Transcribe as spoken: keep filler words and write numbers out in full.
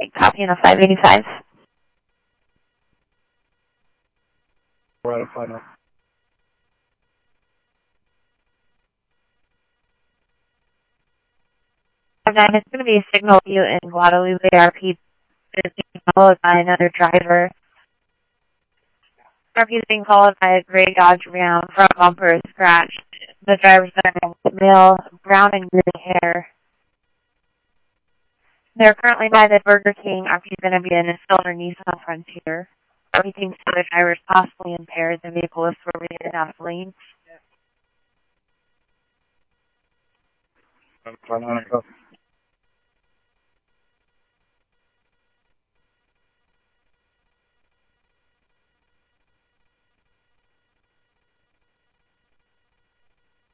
Copy on a five eighty-five. Right, five now. nine, it's going to be a signal you in Guadalupe. R P is being followed by another driver. R P is being followed by a gray Dodge Ram. Front bumper is scratched. The driver's wearing male, brown and green hair. They're currently by the Burger King. R P is going to be in a silver Nissan Frontier. R P thinks the driver is possibly impaired. The vehicle is for rated out of lane. Five nine,